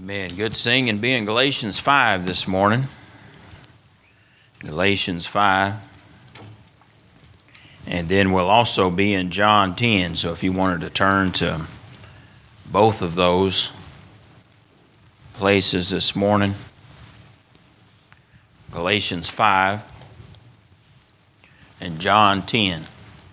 Amen. Good singing and be in Galatians 5 this morning. Galatians 5. And then we'll also be in John 10. So if you wanted to turn to both of those places this morning. Galatians 5 and John 10.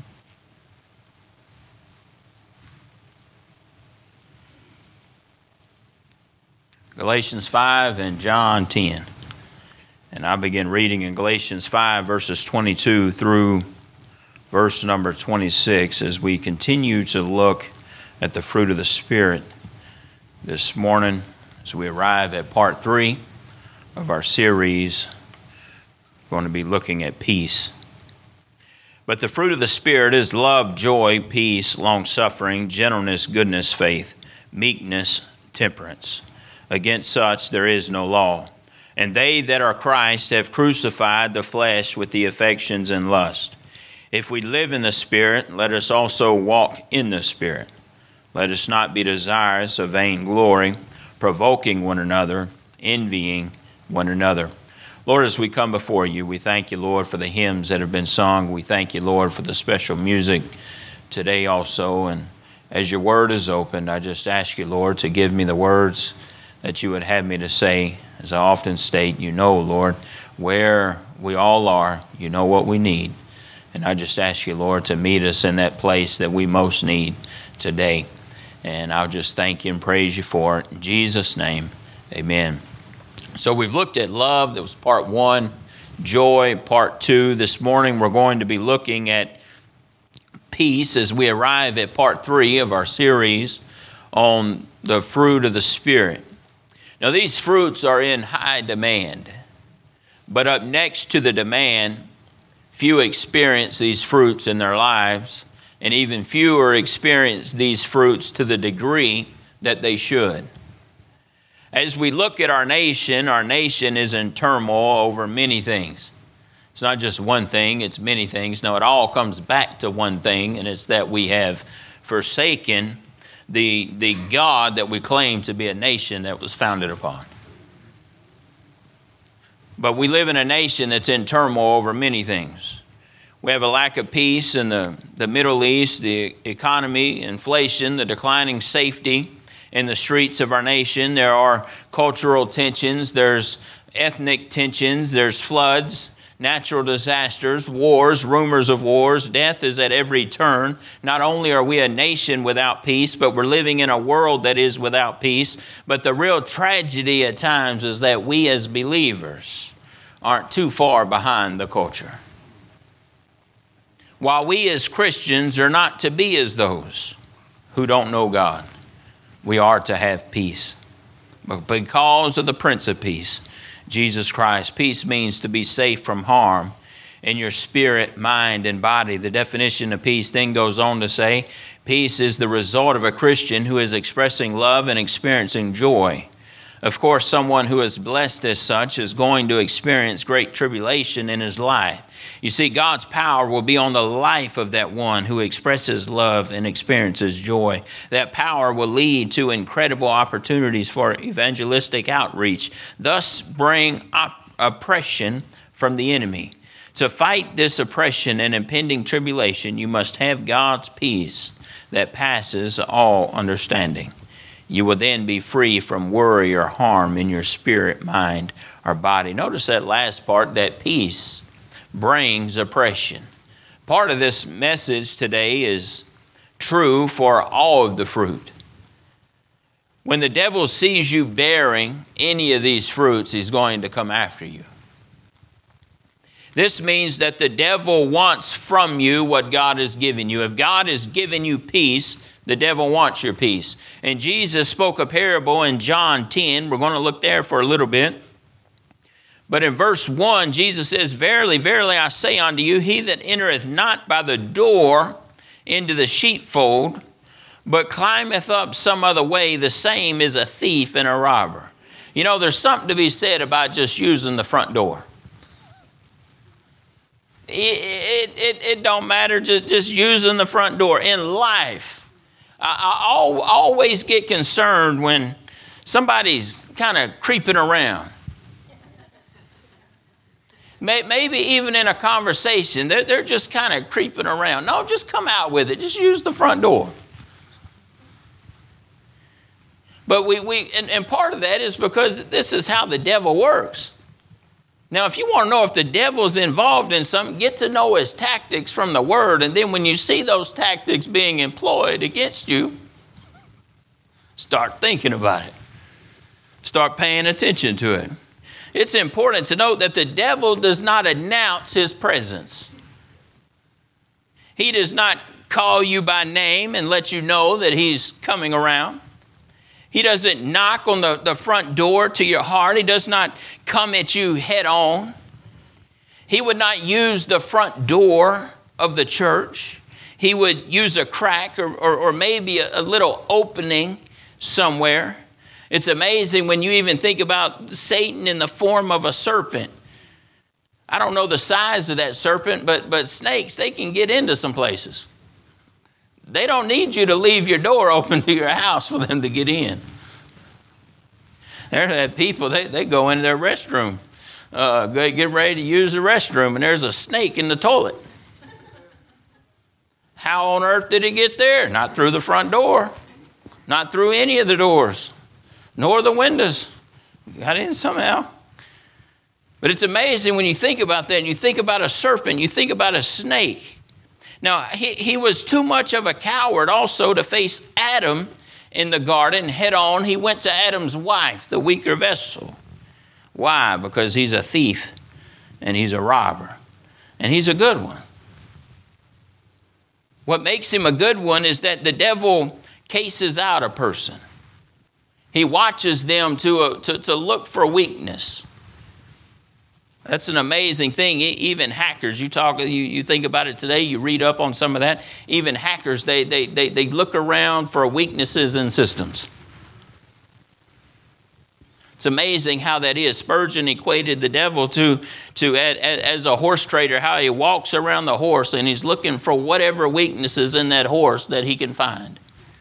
Galatians 5 and John 10. And I begin reading in Galatians 5, verses 22 through verse number 26 as we continue to look at the fruit of the Spirit this morning as we arrive at part 3 of our series. We're going to be looking at peace. But the fruit of the Spirit is love, joy, peace, long-suffering, gentleness, goodness, faith, meekness, temperance. Against such there is no law. And they that are Christ have crucified the flesh with the affections and lust. If we live in the Spirit, let us also walk in the Spirit. Let us not be desirous of vain glory, provoking one another, envying one another. Lord, as we come before you, we thank you, Lord, for the hymns that have been sung. We thank you, Lord, for the special music today also. And as your word is opened, I just ask you, Lord, to give me the words that you would have me to say. As I often state, you know, Lord, where we all are, you know what we need. And I just ask you, Lord, to meet us in that place that we most need today. And I'll just thank you and praise you for it. In Jesus' name, amen. So we've looked at love. That was part 1. Joy, part 2. This morning we're going to be looking at peace as we arrive at part 3 of our series on the fruit of the Spirit. Now, these fruits are in high demand, but up next to the demand, few experience these fruits in their lives, and even fewer experience these fruits to the degree that they should. As we look at our nation is in turmoil over many things. It's not just one thing, it's many things. No, it all comes back to one thing, and it's that we have forsaken the God that we claim to be a nation that was founded upon. But we live in a nation that's in turmoil over many things. We have a lack of peace in the Middle East, the economy, inflation, the declining safety in the streets of our nation. There are cultural tensions, there's ethnic tensions, there's floods, natural disasters, wars, rumors of wars. Death is at every turn. Not only are we a nation without peace, but we're living in a world that is without peace. But the real tragedy at times is that we as believers aren't too far behind the culture. While we as Christians are not to be as those who don't know God, we are to have peace. But because of the Prince of Peace, Jesus Christ. Peace means to be safe from harm in your spirit, mind, and body. The definition of peace then goes on to say, peace is the result of a Christian who is expressing love and experiencing joy. Of course, someone who is blessed as such is going to experience great tribulation in his life. You see, God's power will be on the life of that one who expresses love and experiences joy. That power will lead to incredible opportunities for evangelistic outreach, thus bring oppression from the enemy. To fight this oppression and impending tribulation, you must have God's peace that passes all understanding. You will then be free from worry or harm in your spirit, mind, or body. Notice that last part, that peace brings oppression. Part of this message today is true for all of the fruit. When the devil sees you bearing any of these fruits, he's going to come after you. This means that the devil wants from you what God has given you. If God has given you peace, the devil wants your peace. And Jesus spoke a parable in John 10. We're going to look there for a little bit. But in verse 1, Jesus says, Verily, verily, I say unto you, he that entereth not by the door into the sheepfold, but climbeth up some other way, the same is a thief and a robber. You know, there's something to be said about just using the front door. It don't matter, just using the front door. In life, I always get concerned when somebody's kind of creeping around. Maybe even in a conversation, they're just kind of creeping around. No, just come out with it. Just use the front door. But and part of that is because this is how the devil works. Now, if you want to know if the devil's involved in something, get to know his tactics from the Word. And then when you see those tactics being employed against you, start thinking about it. Start paying attention to it. It's important to note that the devil does not announce his presence. He does not call you by name and let you know that he's coming around. He doesn't knock on the front door to your heart. He does not come at you head on. He would not use the front door of the church. He would use a crack or maybe a little opening somewhere. It's amazing when you even think about Satan in the form of a serpent. I don't know the size of that serpent, but snakes, they can get into some places. They don't need you to leave your door open to your house for them to get in. There are people, they go into their restroom, get ready to use the restroom, and there's a snake in the toilet. How on earth did it get there? Not through the front door, not through any of the doors, nor the windows. Got in somehow. But it's amazing when you think about that, and you think about a serpent, you think about a snake. Now, he was too much of a coward also to face Adam in the garden head on. He went to Adam's wife, the weaker vessel. Why? Because he's a thief and he's a robber. And he's a good one. What makes him a good one is that the devil cases out a person. He watches them to look for weakness. That's an amazing thing. Even hackers, you think about it today, you read up on some of that. Even hackers, they look around for weaknesses in systems. It's amazing how that is. Spurgeon equated the devil to as a horse trader, how he walks around the horse and he's looking for whatever weaknesses in that horse that he can find.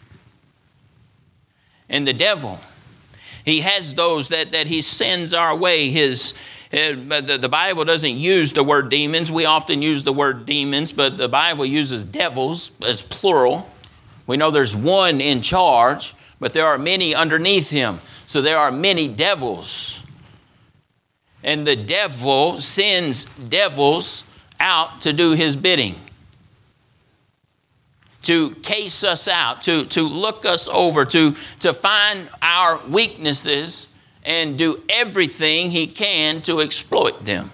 And the devil, he has those that he sends our way. The Bible doesn't use the word demons. We often use the word demons, but the Bible uses devils as plural. We know there's one in charge, but there are many underneath him. So there are many devils. And the devil sends devils out to do his bidding, to case us out, to look us over, to find our weaknesses and do everything he can to exploit them,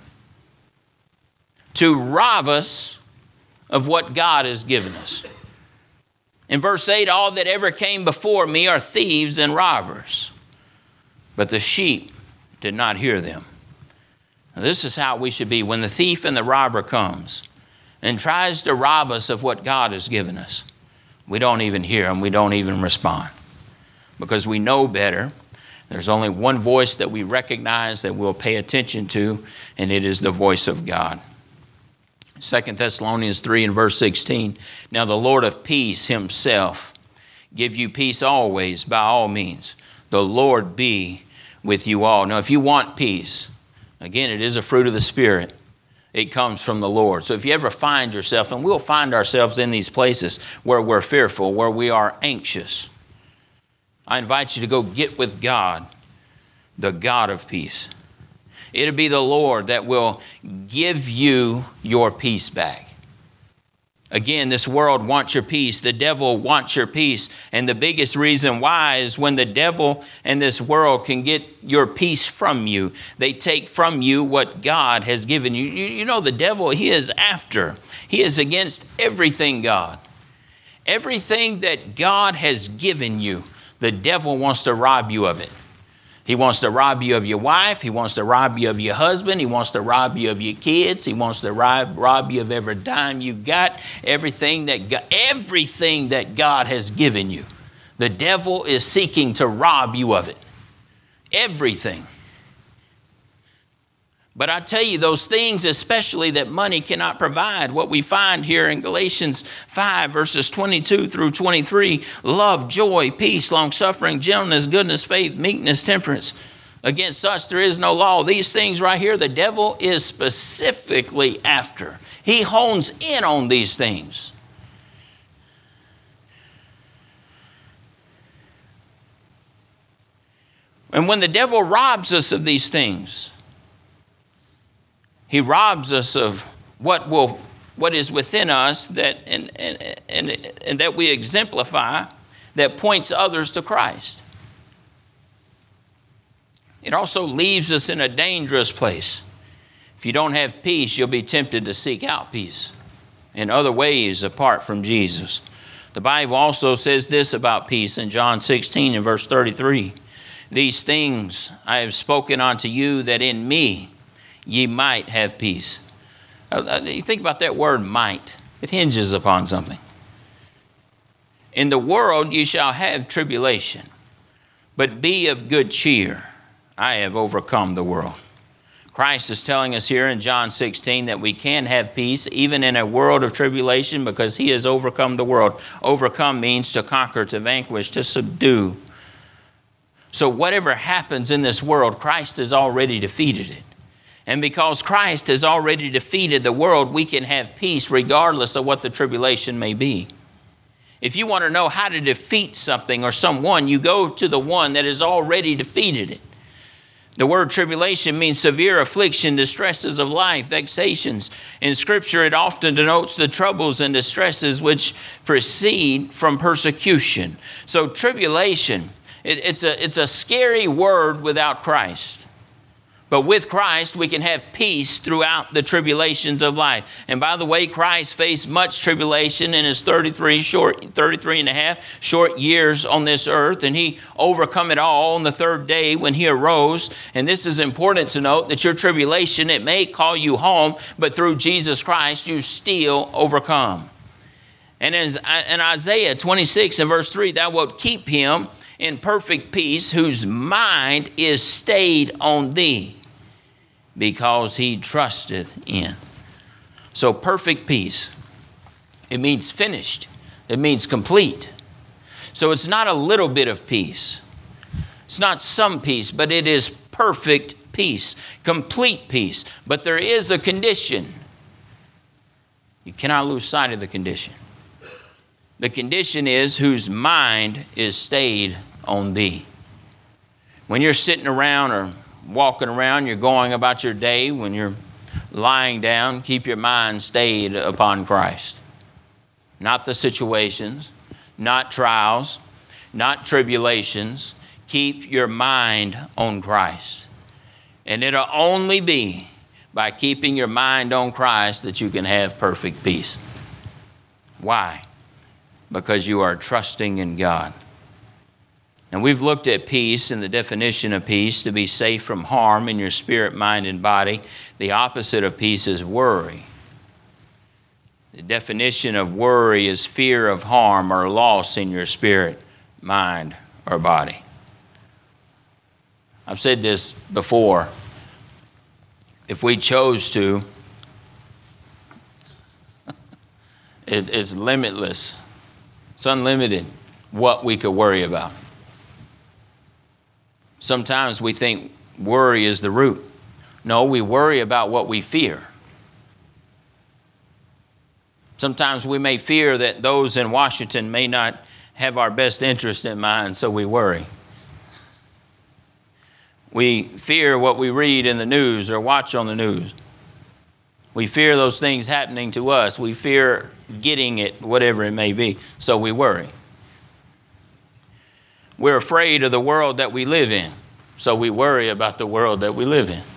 to rob us of what God has given us. In verse 8, all that ever came before me are thieves and robbers, but the sheep did not hear them. Now, this is how we should be when the thief and the robber comes and tries to rob us of what God has given us. We don't even hear him. We don't even respond because we know better. There's only one voice that we recognize that we'll pay attention to, and it is the voice of God. 2 Thessalonians 3 and verse 16. Now the Lord of peace himself give you peace always by all means. The Lord be with you all. Now if you want peace, again, it is a fruit of the Spirit. It comes from the Lord. So if you ever find yourself, and we'll find ourselves in these places where we're fearful, where we are anxious, I invite you to go get with God, the God of peace. It'll be the Lord that will give you your peace back. Again, this world wants your peace. The devil wants your peace. And the biggest reason why is when the devil and this world can get your peace from you, they take from you what God has given you. You know, the devil, he is against everything God. Everything that God has given you, the devil wants to rob you of it. He wants to rob you of your wife. He wants to rob you of your husband. He wants to rob you of your kids. He wants to rob you of every dime you got, everything that God has given you. The devil is seeking to rob you of it. Everything. But I tell you, those things, especially that money cannot provide, what we find here in Galatians 5, verses 22 through 23, love, joy, peace, long-suffering, gentleness, goodness, faith, meekness, temperance. Against such there is no law. These things right here, the devil is specifically after. He hones in on these things. And when the devil robs us of these things, he robs us of what is within us that and that we exemplify, that points others to Christ. It also leaves us in a dangerous place. If you don't have peace, you'll be tempted to seek out peace in other ways apart from Jesus. The Bible also says this about peace in John 16 and verse 33. These things I have spoken unto you, that in me ye might have peace. You think about that word might. It hinges upon something. In the world ye shall have tribulation, but be of good cheer. I have overcome the world. Christ is telling us here in John 16 that we can have peace even in a world of tribulation because he has overcome the world. Overcome means to conquer, to vanquish, to subdue. So whatever happens in this world, Christ has already defeated it. And because Christ has already defeated the world, we can have peace regardless of what the tribulation may be. If you want to know how to defeat something or someone, you go to the one that has already defeated it. The word tribulation means severe affliction, distresses of life, vexations. In Scripture, it often denotes the troubles and distresses which proceed from persecution. So tribulation, it's a scary word without Christ. But with Christ, we can have peace throughout the tribulations of life. And by the way, Christ faced much tribulation in his 33 and a half short years on this earth. And he overcome it all on the third day when he arose. And this is important to note, that your tribulation, it may call you home, but through Jesus Christ, you still overcome. And in Isaiah 26 and verse 3, thou wilt keep him in perfect peace, whose mind is stayed on thee, because he trusteth in. So perfect peace, it means finished. It means complete. So it's not a little bit of peace. It's not some peace, but it is perfect peace, complete peace. But there is a condition. You cannot lose sight of the condition. The condition is whose mind is stayed on thee. When you're sitting around or walking around, you're going about your day, when you're lying down, keep your mind stayed upon Christ. Not the situations, not trials, not tribulations. Keep your mind on Christ. And it'll only be by keeping your mind on Christ that you can have perfect peace. Why? Because you are trusting in God. And we've looked at peace and the definition of peace to be safe from harm in your spirit, mind, and body. The opposite of peace is worry. The definition of worry is fear of harm or loss in your spirit, mind, or body. I've said this before. If we chose to, it's limitless. It's unlimited what we could worry about. Sometimes we think worry is the root. No, we worry about what we fear. Sometimes we may fear that those in Washington may not have our best interest in mind, so we worry. We fear what we read in the news or watch on the news. We fear those things happening to us. We fear getting it, whatever it may be, so we worry. We're afraid of the world that we live in, so we worry about the world that we live in.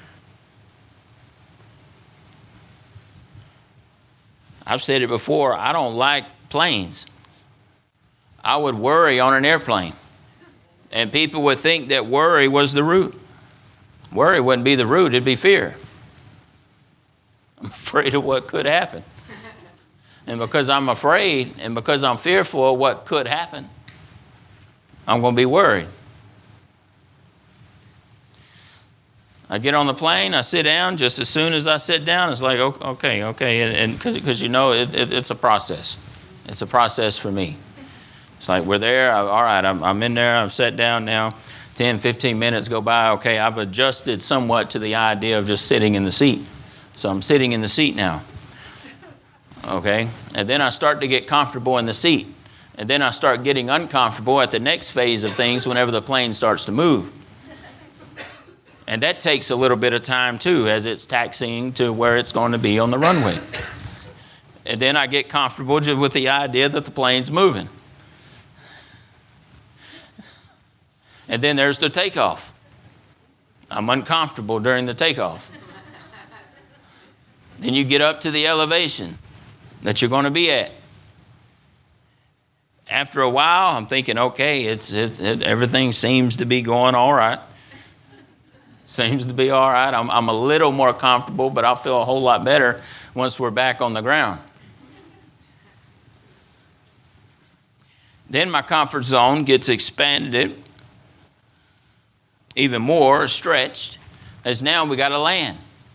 I've said it before, I don't like planes. I would worry on an airplane. And people would think that worry was the root. Worry wouldn't be the root, it'd be fear. I'm afraid of what could happen. And because I'm afraid and because I'm fearful of what could happen, I'm going to be worried. I get on the plane, I sit down. Just as soon as I sit down, it's like, okay. And because it's a process. It's a process for me. It's like we're there. All right, I'm in there. I'm sat down now. 10, 15 minutes go by. Okay, I've adjusted somewhat to the idea of just sitting in the seat. So I'm sitting in the seat now. Okay, and then I start to get comfortable in the seat. And then I start getting uncomfortable at the next phase of things whenever the plane starts to move. And that takes a little bit of time too, as it's taxiing to where it's going to be on the runway. And then I get comfortable with the idea that the plane's moving. And then there's the takeoff. I'm uncomfortable during the takeoff. Then you get up to the elevation that you're going to be at. After a while, I'm thinking, okay, everything seems to be going all right. Seems to be all right. I'm a little more comfortable, but I'll feel a whole lot better once we're back on the ground. Then my comfort zone gets expanded even more, stretched, as now we got to land.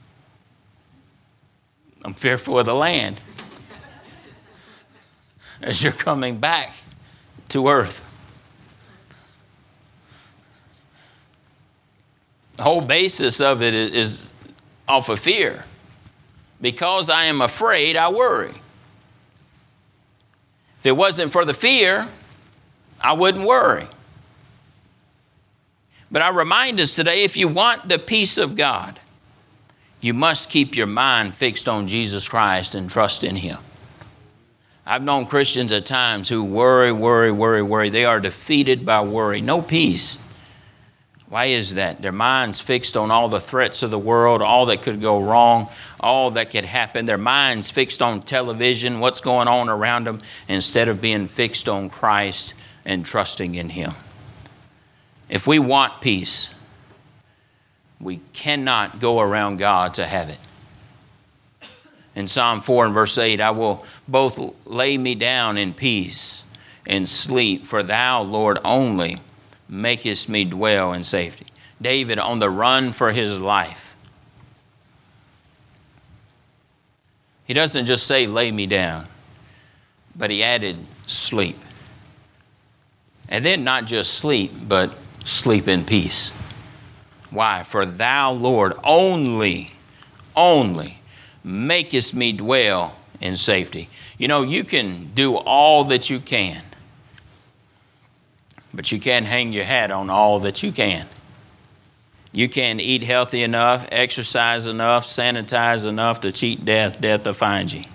I'm fearful of the land as you're coming back to earth. The whole basis of it is off of fear. Because I am afraid, I worry. If it wasn't for the fear, I wouldn't worry. But I remind us today, if you want the peace of God, you must keep your mind fixed on Jesus Christ and trust in Him. I've known Christians at times who worry. They are defeated by worry. No peace. Why is that? Their mind's fixed on all the threats of the world, all that could go wrong, all that could happen. Their mind's fixed on television, what's going on around them, instead of being fixed on Christ and trusting in Him. If we want peace, we cannot go around God to have it. In Psalm 4 and verse 8, I will both lay me down in peace and sleep, for thou, Lord, only makest me dwell in safety. David on the run for his life. He doesn't just say, lay me down, but he added sleep. And then not just sleep, but sleep in peace. Why? For thou, Lord, only makest me dwell in safety. You know, you can do all that you can, but you can't hang your hat on all that you can. You can eat healthy enough, exercise enough, sanitize enough to cheat death. Death will find you.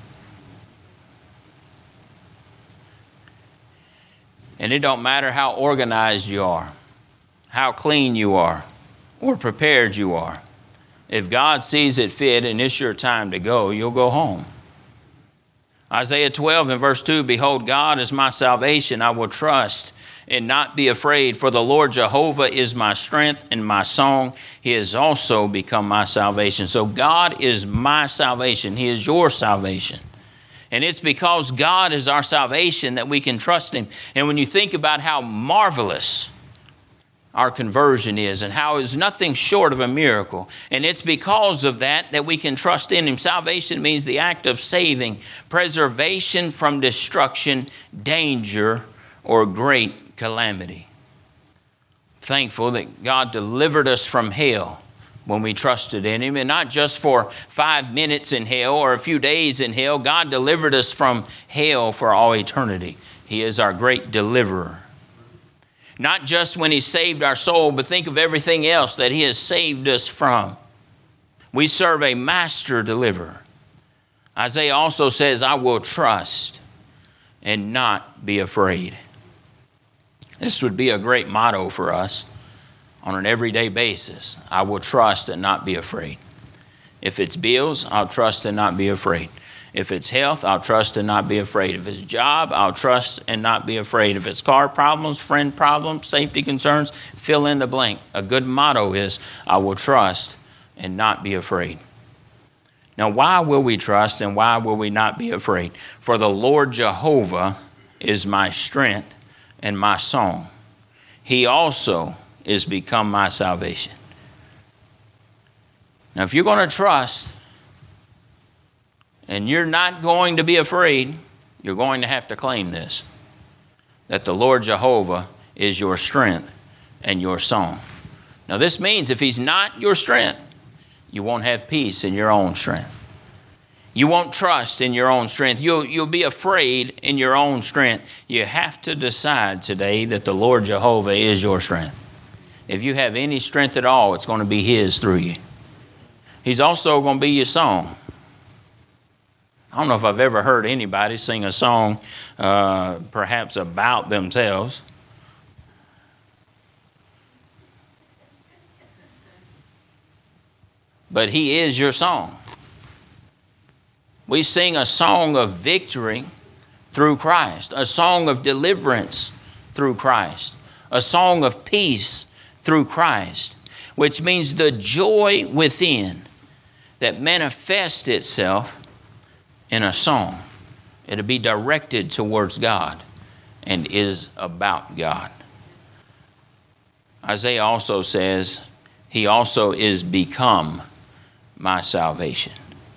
And it don't matter how organized you are, how clean you are, or prepared you are. If God sees it fit and it's your time to go, you'll go home. Isaiah 12 and verse 2, behold, God is my salvation. I will trust and not be afraid, for the Lord Jehovah is my strength and my song. He has also become my salvation. So God is my salvation. He is your salvation. And it's because God is our salvation that we can trust Him. And when you think about how marvelous our conversion is and how it's nothing short of a miracle, and it's because of that we can trust in Him. Salvation means the act of saving, preservation from destruction, danger, or great calamity. Thankful that God delivered us from hell when we trusted in Him, and not just for 5 minutes in hell or a few days in hell. God delivered us from hell for all eternity. He is our great deliverer. Not just when He saved our soul, but think of everything else that He has saved us from. We serve a master deliverer. Isaiah also says, I will trust and not be afraid. This would be a great motto for us on an everyday basis. I will trust and not be afraid. If it's bills, I'll trust and not be afraid. If it's health, I'll trust and not be afraid. If it's job, I'll trust and not be afraid. If it's car problems, friend problems, safety concerns, fill in the blank. A good motto is, I will trust and not be afraid. Now, why will we trust and why will we not be afraid? For the Lord Jehovah is my strength and my song. He also is become my salvation. Now, if you're going to trust and you're not going to be afraid, you're going to have to claim this, that the Lord Jehovah is your strength and your song. Now, this means if he's not your strength, you won't have peace in your own strength. You won't trust in your own strength. You'll be afraid in your own strength. You have to decide today that the Lord Jehovah is your strength. If you have any strength at all, it's going to be his through you. He's also going to be your song. I don't know if I've ever heard anybody sing a song perhaps about themselves. But he is your song. We sing a song of victory through Christ, a song of deliverance through Christ, a song of peace through Christ, which means the joy within that manifests itself in a song. It'll be directed towards God and is about God. Isaiah also says, he also is become my salvation.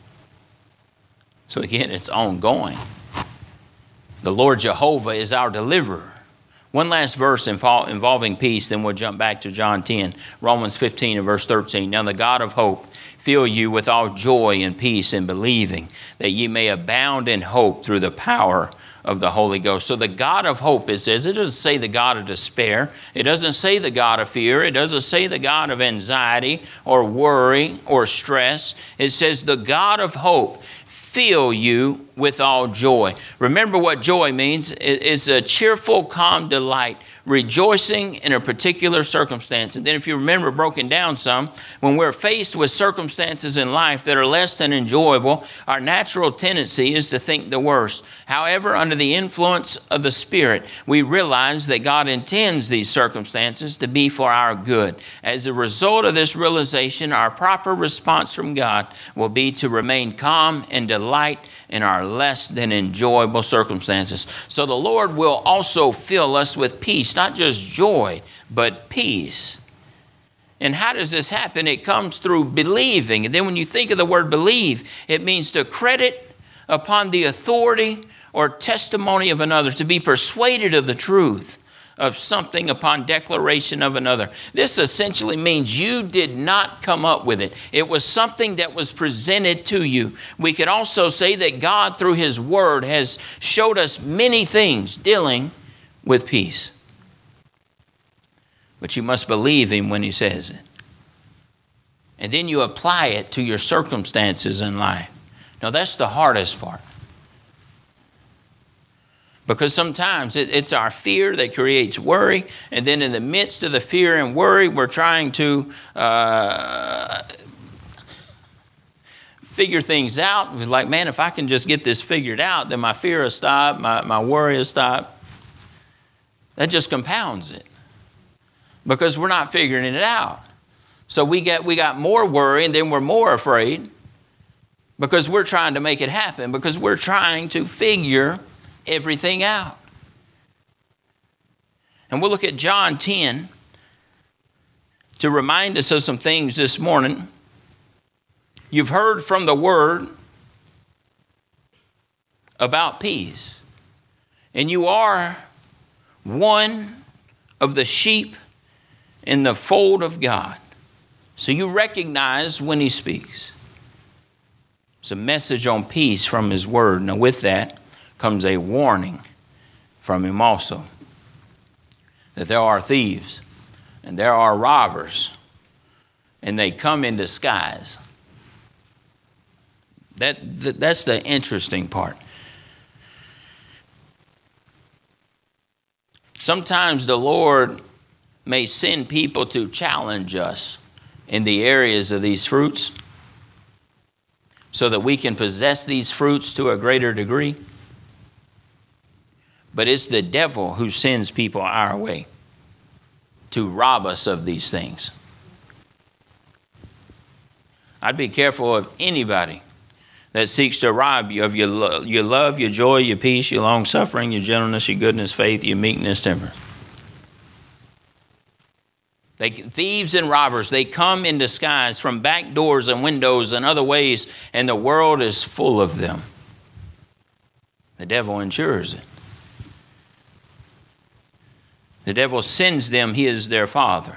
So again, it's ongoing. The Lord Jehovah is our deliverer. One last verse involving peace, then we'll jump back to John 10, Romans 15 and verse 13. Now the God of hope fill you with all joy and peace in believing, that ye may abound in hope through the power of the Holy Ghost. So the God of hope, it says, it doesn't say the God of despair. It doesn't say the God of fear. It doesn't say the God of anxiety or worry or stress. It says the God of hope fill you with all joy. Remember what joy means. It's a cheerful, calm delight, rejoicing in a particular circumstance. And then if you remember, broken down some, when we're faced with circumstances in life that are less than enjoyable, our natural tendency is to think the worst. However, under the influence of the Spirit, we realize that God intends these circumstances to be for our good. As a result of this realization, our proper response from God will be to remain calm and delight in our less than enjoyable circumstances. So the Lord will also fill us with peace, not just joy, but peace. And how does this happen? It comes through believing. And then when you think of the word believe, it means to credit upon the authority or testimony of another, to be persuaded of the truth of something upon declaration of another. This essentially means you did not come up with it. It was something that was presented to you. We could also say that God, through his word, has showed us many things dealing with peace. But you must believe him when he says it. And then you apply it to your circumstances in life. Now that's the hardest part. Because sometimes it's our fear that creates worry. And then in the midst of the fear and worry, we're trying to figure things out. We're like, man, if I can just get this figured out, then my fear will stop, my worry will stop. That just compounds it. Because we're not figuring it out. So we got more worry, and then we're more afraid. Because we're trying to make it happen. Because we're trying to figure everything out. And we'll look at John 10 to remind us of some things this morning. You've heard from the word about peace. And you are one of the sheep in the fold of God. So you recognize when he speaks. It's a message on peace from his word. Now with that comes a warning from him also, that there are thieves and there are robbers, and they come in disguise. That's the interesting part. Sometimes the Lord may send people to challenge us in the areas of these fruits so that we can possess these fruits to a greater degree. But it's the devil who sends people our way to rob us of these things. I'd be careful of anybody that seeks to rob you of your love, your joy, your peace, your long-suffering, your gentleness, your goodness, faith, your meekness, temperance. Thieves and robbers, they come in disguise from back doors and windows and other ways, and the world is full of them. The devil ensures it. The devil sends them. He is their father.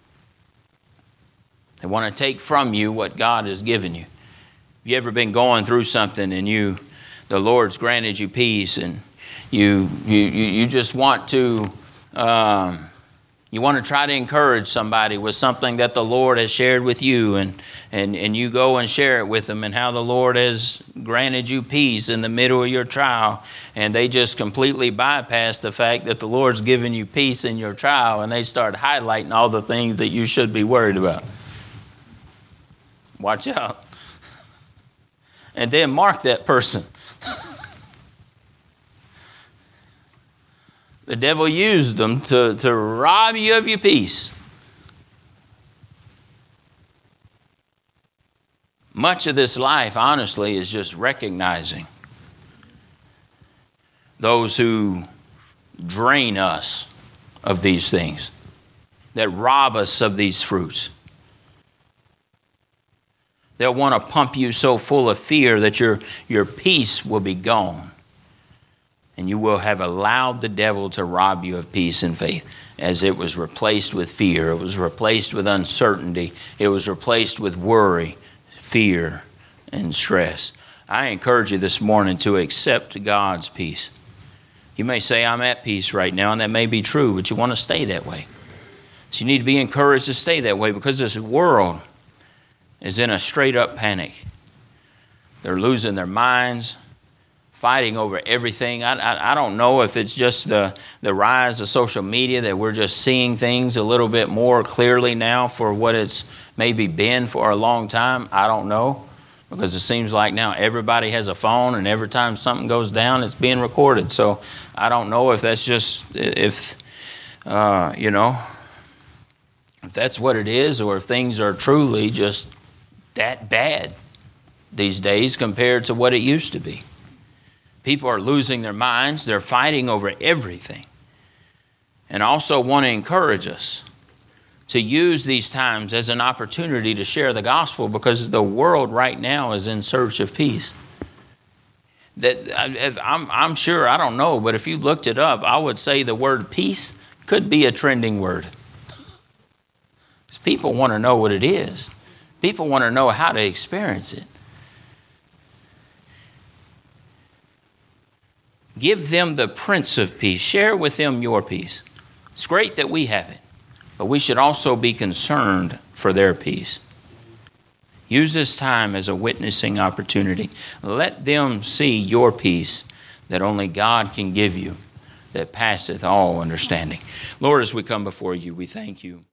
They want to take from you what God has given you. Have you ever been going through something and the Lord's granted you peace, and you just want to try to encourage somebody with something that the Lord has shared with you, and you go and share it with them, and how the Lord has granted you peace in the middle of your trial, and they just completely bypass the fact that the Lord's given you peace in your trial, and they start highlighting all the things that you should be worried about. Watch out. And then mark that person. The devil used them to rob you of your peace. Much of this life, honestly, is just recognizing those who drain us of these things, that rob us of these fruits. They'll want to pump you so full of fear that your peace will be gone. And you will have allowed the devil to rob you of peace and faith, as it was replaced with fear. It was replaced with uncertainty. It was replaced with worry, fear, and stress. I encourage you this morning to accept God's peace. You may say, I'm at peace right now, and that may be true, but you want to stay that way. So you need to be encouraged to stay that way, because this world is in a straight up panic. They're losing their minds, fighting over everything. I don't know if it's just the rise of social media, that we're just seeing things a little bit more clearly now for what it's maybe been for a long time. I don't know, because it seems like now everybody has a phone, and every time something goes down, it's being recorded. So I don't know if that's just, if that's what it is, or if things are truly just that bad these days compared to what it used to be. People are losing their minds. They're fighting over everything. And I also want to encourage us to use these times as an opportunity to share the gospel, because the world right now is in search of peace. I'm sure, I don't know, but if you looked it up, I would say the word peace could be a trending word. Because people want to know what it is. People want to know how to experience it. Give them the Prince of Peace. Share with them your peace. It's great that we have it, but we should also be concerned for their peace. Use this time as a witnessing opportunity. Let them see your peace that only God can give you, that passeth all understanding. Lord, as we come before you, we thank you.